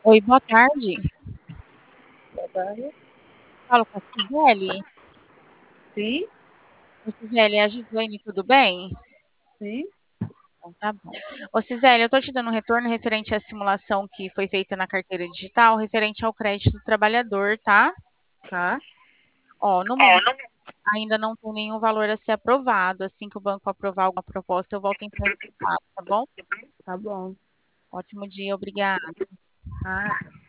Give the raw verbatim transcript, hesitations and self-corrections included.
Oi, boa tarde. Boa tarde. Falo com a Cisele. Sim, Ô, Cisele, é a Gislaine, tudo bem? sim, Então, tá bom. Ô, Cisele, eu tô te dando um retorno referente à simulação que foi feita na carteira digital, referente ao crédito do trabalhador, tá? tá. Ó, no momento ainda não tem nenhum valor a ser aprovado. Assim que o banco aprovar alguma proposta, eu volto a entrar em contato, tá bom? Tá bom. Ótimo dia, obrigada. Ah,